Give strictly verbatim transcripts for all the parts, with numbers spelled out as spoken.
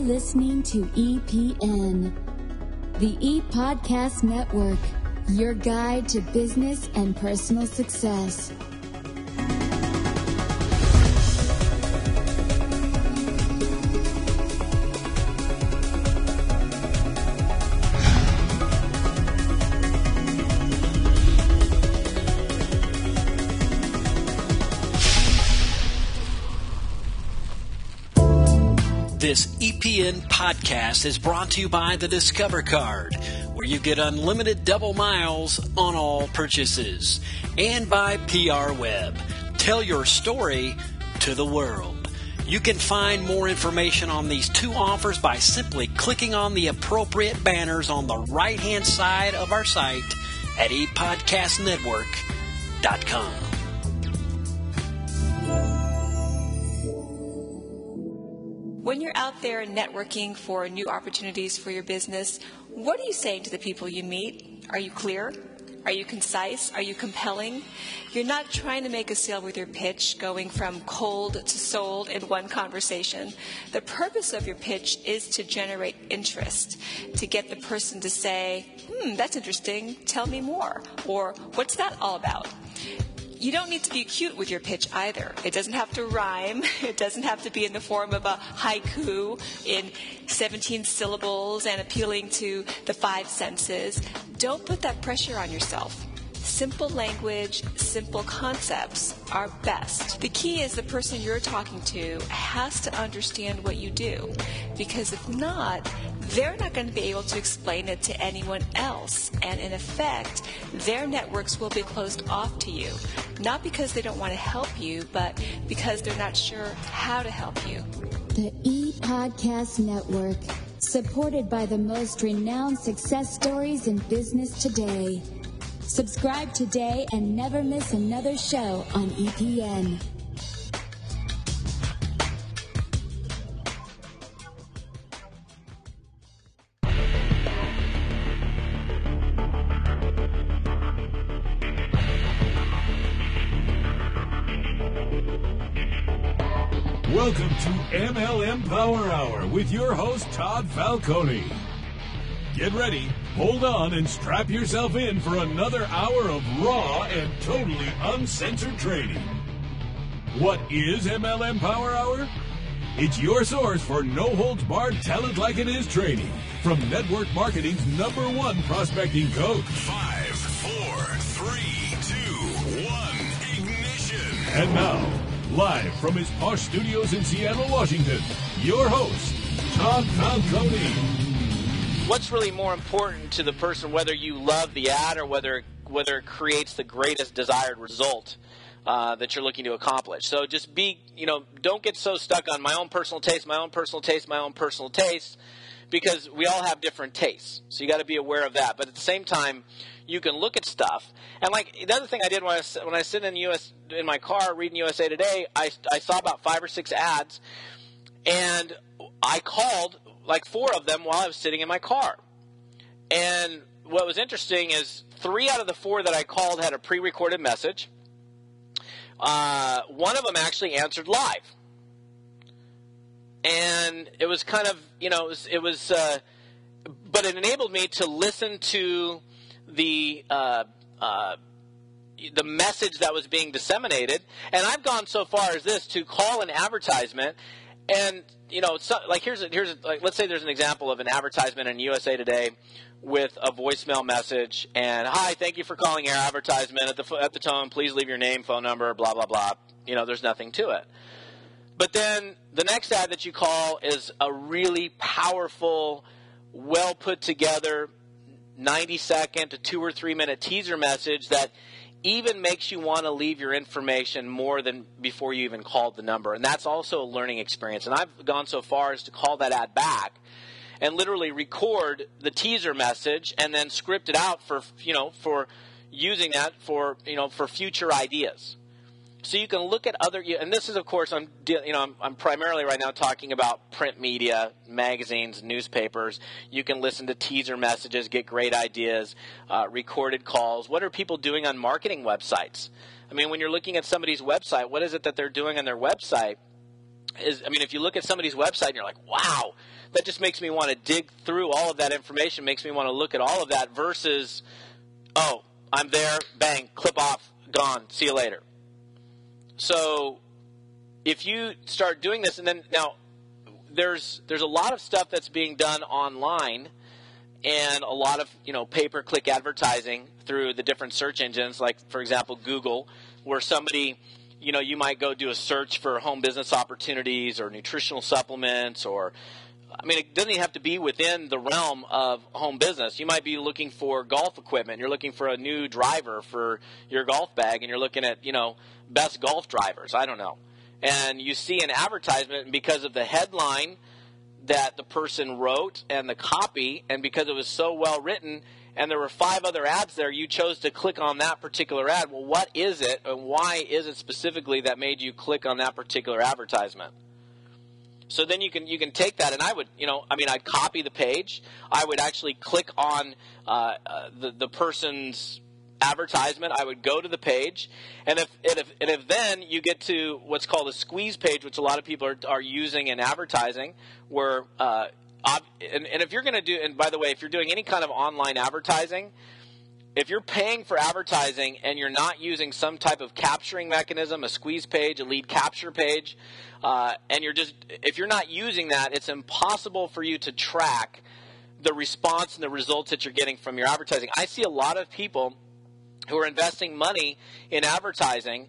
listening to E P N, the E-Podcast Network, your guide to business and personal success. This E P N podcast is brought to you by the Discover Card, where you get unlimited double miles on all purchases, and by P R Web. Tell your story to the world. You can find more information on these two offers by simply clicking on the appropriate banners on the right-hand side of our site at e podcast network dot com. When you're out there networking for new opportunities for your business, what are you saying to the people you meet? Are you clear? Are you concise? Are you compelling? You're not trying to make a sale with your pitch, going from cold to sold in one conversation. The purpose of your pitch is to generate interest, to get the person to say, hmm, that's interesting, tell me more, or what's that all about? You don't need to be cute with your pitch either. It doesn't have to rhyme. It doesn't have to be in the form of a haiku in seventeen syllables and appealing to the five senses. Don't put that pressure on yourself. Simple language, simple concepts are best. The key is the person you're talking to has to understand what you do, because if not, they're not going to be able to explain it to anyone else, and in effect, their networks will be closed off to you. Not because they don't want to help you, but because they're not sure how to help you. The E-Podcast Network, supported by the most renowned success stories in business today. Subscribe today and never miss another show on E P N. Welcome to M L M Power Hour with your host, Todd Falcone. Get ready, hold on, and strap yourself in for another hour of raw and totally uncensored training. What is M L M Power Hour? It's your source for no-holds-barred talent-like-it-is training from network marketing's number one prospecting coach. Five, four, three, two, one, ignition. And now, live from his posh studios in Seattle, Washington, your host, Todd Falcone. What's really more important to the person, whether you love the ad or whether whether it creates the greatest desired result uh, that you're looking to accomplish? So just be, you know, don't get so stuck on my own personal taste, my own personal taste, my own personal taste, because we all have different tastes. So you got to be aware of that. But at the same time, you can look at stuff. And like the other thing I did when I was, when I sit in U S in my car reading U S A Today, I I saw about five or six ads, and I called like four of them while I was sitting in my car. And what was interesting is three out of the four that I called had a pre-recorded message. Uh, one of them actually answered live. And it was kind of, you know, it was, it was uh, but it enabled me to listen to the uh, uh, the message that was being disseminated. And I've gone so far as this to call an advertisement. And, you know, so, like here's a, here's a, like let's say there's an example of an advertisement in U S A Today with a voicemail message, and hi, thank you for calling our advertisement. At the at the tone, please leave your name, phone number, blah blah blah. You know, there's nothing to it. But then the next ad that you call is a really powerful, well put together, ninety second to two or three minute teaser message that even makes you want to leave your information more than before you even called the number. And that's also a learning experience. And I've gone so far as to call that ad back and literally record the teaser message and then script it out for, you know, for using that for, you know, for future ideas. So you can look at other, and this is, of course, I'm, you know, I'm, I'm primarily right now talking about print media, magazines, newspapers. You can listen to teaser messages, get great ideas, uh, recorded calls. What are people doing on marketing websites? I mean, when you're looking at somebody's website, what is it that they're doing on their website is, I mean, if you look at somebody's website and you're like, wow, that just makes me want to dig through all of that information, makes me want to look at all of that versus, oh, I'm there, bang, clip off, gone, see you later. So if you start doing this, and then now there's there's a lot of stuff that's being done online and a lot of, you know, pay-per-click advertising through the different search engines, like, for example, Google, where somebody, you know, you might go do a search for home business opportunities or nutritional supplements or, I mean, it doesn't even have to be within the realm of home business. You might be looking for golf equipment. You're looking for a new driver for your golf bag, and you're looking at, you know, best golf drivers. I don't know. And you see an advertisement, and because of the headline that the person wrote and the copy, and because it was so well written, and there were five other ads there, you chose to click on that particular ad. Well, what is it, and why is it specifically that made you click on that particular advertisement? So then you can you can take that, and I would, you know, I mean, I'd copy the page. I would actually click on uh, uh, the the person's advertisement. I would go to the page, and if and if and if then you get to what's called a squeeze page, which a lot of people are are using in advertising, where uh, and, and if you're going to do, and by the way, if you're doing any kind of online advertising, if you're paying for advertising and you're not using some type of capturing mechanism, a squeeze page, a lead capture page, uh, and you're just, if you're not using that, it's impossible for you to track the response and the results that you're getting from your advertising. I see a lot of people who are investing money in advertising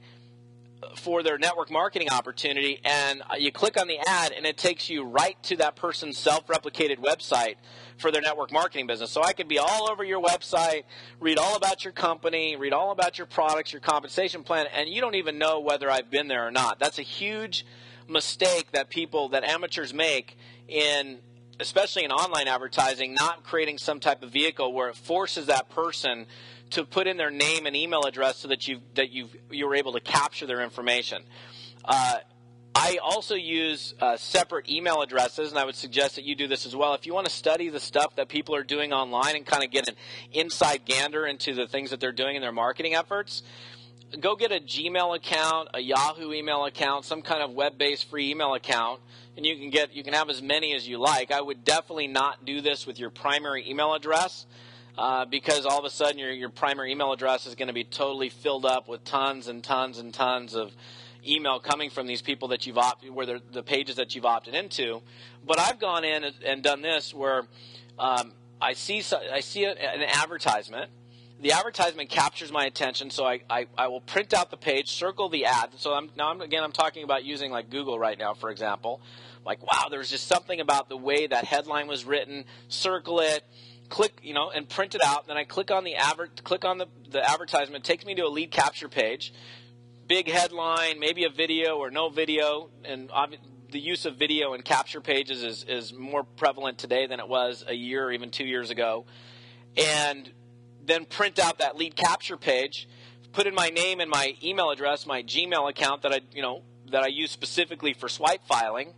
for their network marketing opportunity, and you click on the ad and it takes you right to that person's self-replicated website for their network marketing business. So I could be all over your website, read all about your company, read all about your products, your compensation plan, and you don't even know whether I've been there or not. That's a huge mistake that people, that amateurs make in, especially in online advertising, not creating some type of vehicle where it forces that person to put in their name and email address so that you that you you're able to capture their information. Uh, I also use uh, separate email addresses, and I would suggest that you do this as well. If you want to study the stuff that people are doing online and kind of get an inside gander into the things that they're doing in their marketing efforts, go get a Gmail account, a Yahoo email account, some kind of web-based free email account, and you can get you can have as many as you like. I would definitely not do this with your primary email address. Uh, because all of a sudden your your primary email address is going to be totally filled up with tons and tons and tons of email coming from these people that you've opted, where they're the pages that you've opted into. But I've gone in and, and done this where um, I see I see a, an advertisement. The advertisement captures my attention, so I, I, I will print out the page, circle the ad. So I'm, now I'm, again I'm talking about using like Google right now, for example. Like, wow, there's just something about the way that headline was written. Circle it. Click, you know, and print it out. Then I click on the adver- click on the, the advertisement. It takes me to a lead capture page. Big headline, maybe a video or no video. And ob- the use of video and capture pages is, is more prevalent today than it was a year or even two years ago. And then print out that lead capture page. Put in my name and my email address, my Gmail account that I, you know, that I use specifically for swipe filing,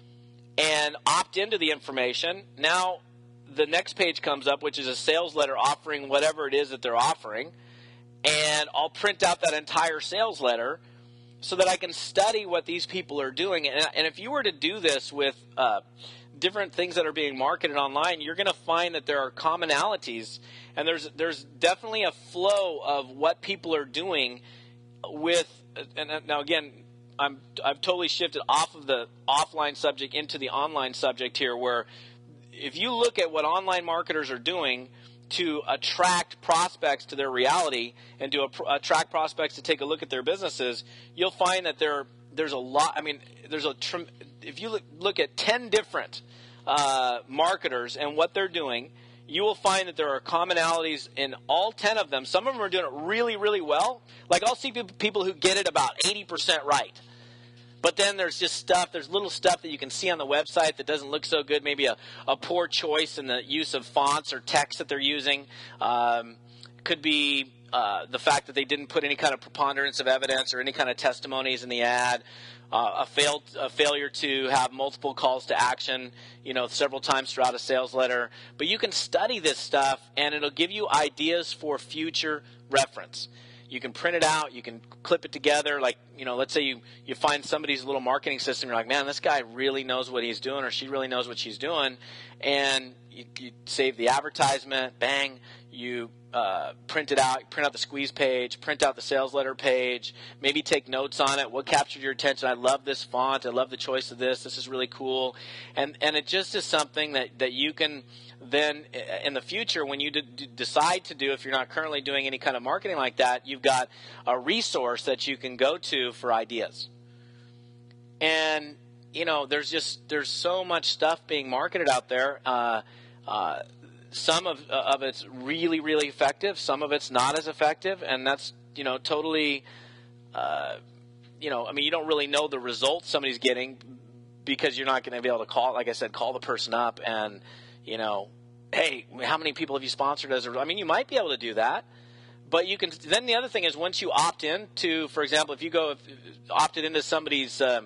and opt into the information. Now the next page comes up, which is a sales letter offering whatever it is that they're offering, and I'll print out that entire sales letter so that I can study what these people are doing. And, and if you were to do this with uh, different things that are being marketed online, you're going to find that there are commonalities, and there's there's definitely a flow of what people are doing with. And now again, I'm I've totally shifted off of the offline subject into the online subject here, where if you look at what online marketers are doing to attract prospects to their reality and to attract prospects to take a look at their businesses, you'll find that there there's a lot. I mean, there's a if you look, look at ten different uh, marketers and what they're doing, you will find that there are commonalities in all ten of them. Some of them are doing it really, really well. Like I'll see people who get it about eighty percent right. But then there's just stuff, there's little stuff that you can see on the website that doesn't look so good, maybe a, a poor choice in the use of fonts or text that they're using. Um, could be uh, the fact that they didn't put any kind of preponderance of evidence or any kind of testimonies in the ad, uh, a, failed, a failure to have multiple calls to action, you know, several times throughout a sales letter. But you can study this stuff, and it'll give you ideas for future reference. You can print it out. You can clip it together. Like, you know, let's say you, you find somebody's little marketing system. You're like, man, this guy really knows what he's doing, or she really knows what she's doing. And you, you save the advertisement, bang, you uh, print it out, print out the squeeze page, print out the sales letter page, maybe take notes on it. What captured your attention? I love this font. I love the choice of this. This is really cool. And and it just is something that, that you can then in the future, when you d- decide to do, if you're not currently doing any kind of marketing like that, you've got a resource that you can go to for ideas. And, you know, there's just, there's so much stuff being marketed out there. Uh, uh, some of, uh, of it's really, really effective. Some of it's not as effective. And that's, you know, totally, uh, you know, I mean, you don't really know the results somebody's getting because you're not going to be able to call, like I said, call the person up and, you know, hey, how many people have you sponsored as a, I mean, you might be able to do that, but you can, then the other thing is once you opt in to, for example, if you go, if, opted into somebody's um,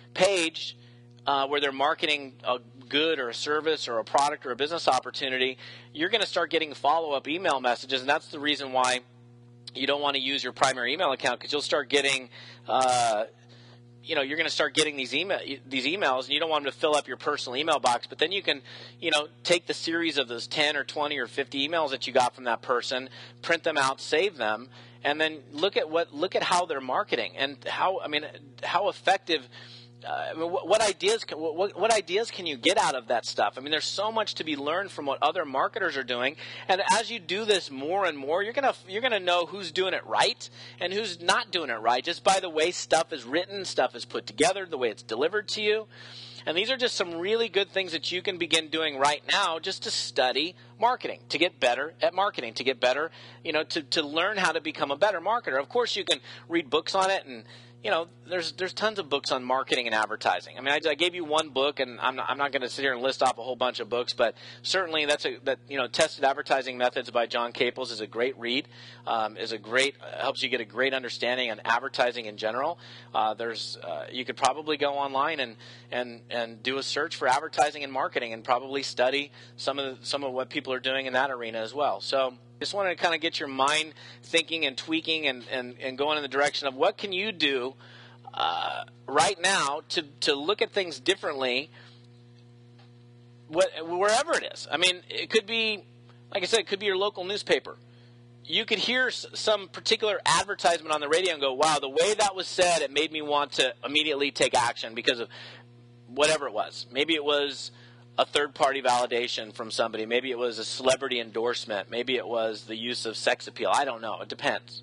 page uh, where they're marketing a good or a service or a product or a business opportunity, you're going to start getting follow-up email messages, and that's the reason why you don't want to use your primary email account, because you'll start getting, uh, you know, you're going to start getting these email these emails, and you don't want them to fill up your personal email box. But then you can, you know, take the series of those ten or twenty or fifty emails that you got from that person, print them out, save them, and then look at what look at how they're marketing and how, I mean, how effective. Uh, I mean, what, what ideas can, what, what ideas can you get out of that stuff? I mean, there's so much to be learned from what other marketers are doing, and as you do this more and more, you're gonna you're gonna know who's doing it right and who's not doing it right just by the way stuff is written, stuff is put together, the way it's delivered to you. And these are just some really good things that you can begin doing right now just to study marketing, to get better at marketing, to get better, you know, to, to learn how to become a better marketer. Of course, you can read books on it, and you know, there's there's tons of books on marketing and advertising. I mean, I, I gave you one book, and I'm not, I'm not going to sit here and list off a whole bunch of books, but certainly that's a that you know, Tested Advertising Methods by John Caples is a great read. Um, is a great uh, helps you get a great understanding on advertising in general. Uh, there's uh, you could probably go online and and and do a search for advertising and marketing, and probably study some of the, some of what people are doing in that arena as well. So just wanted to kind of get your mind thinking and tweaking and, and, and going in the direction of what can you do uh, right now to, to look at things differently what, wherever it is. I mean, it could be, like I said, it could be your local newspaper. You could hear some particular advertisement on the radio and go, wow, the way that was said, it made me want to immediately take action because of whatever it was. Maybe it was a third-party validation from somebody. Maybe it was a celebrity endorsement. Maybe it was the use of sex appeal. I don't know. It depends.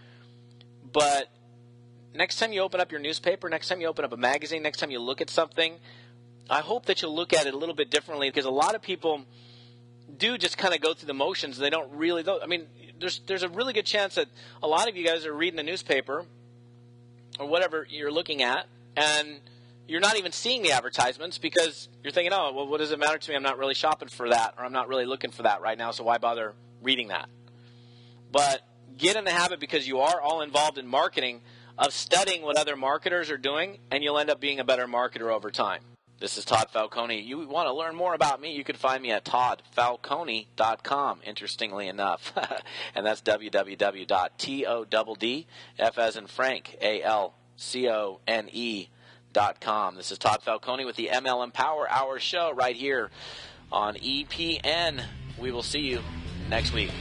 But next time you open up your newspaper, next time you open up a magazine, next time you look at something, I hope that you'll look at it a little bit differently, because a lot of people do just kind of go through the motions. They don't really – I mean, there's there's a really good chance that a lot of you guys are reading the newspaper or whatever you're looking at, and – you're not even seeing the advertisements because you're thinking, oh, well, what does it matter to me? I'm not really shopping for that, or I'm not really looking for that right now, so why bother reading that? But get in the habit, because you are all involved in marketing, of studying what other marketers are doing, and you'll end up being a better marketer over time. This is Todd Falcone. You want to learn more about me, you can find me at todd falcone dot com, interestingly enough. And that's w w w dot todd, F as in Frank, A L C O N E, Dot com. This is Todd Falcone with the M L M Power Hour show right here on E P N. We will see you next week.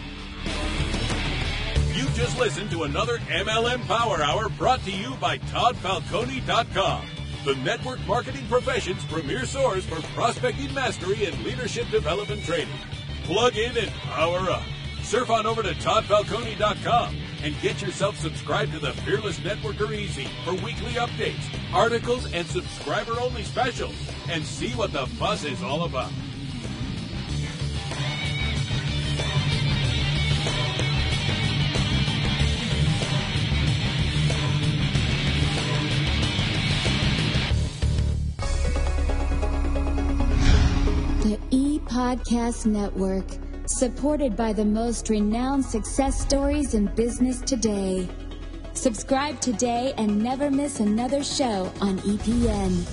You just listened to another M L M Power Hour brought to you by todd falcone dot com, the network marketing profession's premier source for prospecting mastery and leadership development training. Plug in and power up. Surf on over to todd falcone dot com and get yourself subscribed to the Fearless Networker Easy for weekly updates, articles, and subscriber-only specials, and see what the fuss is all about. The E-Podcast Network, supported by the most renowned success stories in business today. Subscribe today and never miss another show on E P N.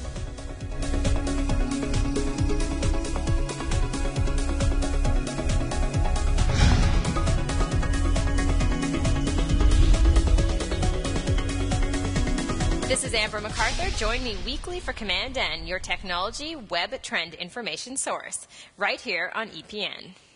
This is Amber MacArthur. Join me weekly for Command N, your technology web trend information source, right here on E P N.